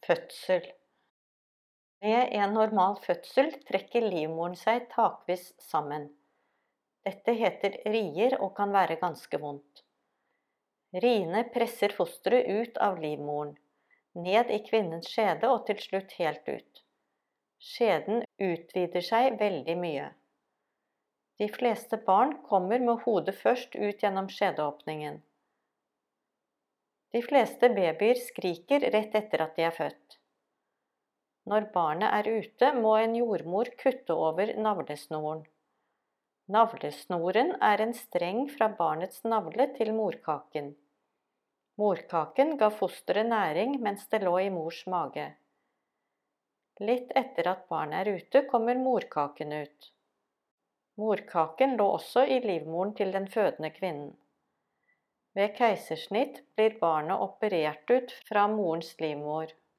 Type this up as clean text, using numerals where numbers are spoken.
Fødsel. Ved en normal fødsel trekker livmoren seg takvis sammen. Dette heter rier og kan være ganske vondt. Riene presser fosteret ut av livmoren, ned i kvinnens skjede og til slutt helt ut. Skjeden utvider seg veldig mye. De fleste barn kommer med hodet først ut gjennom skjedeåpningen. De fleste babyer skriker rett etter at de er født. Når barnet er ute, må en jordmor kutte over navlesnoren. Navlesnoren er en streng fra barnets navle til morkaken. Morkaken ga fosteret næring mens det lå i mors mage. Litt etter at barnet er ute, kommer morkaken ut. Morkaken lå også i livmoren til den fødende kvinnen. Ved keisersnitt blir barnet operert ut fra morens livmor.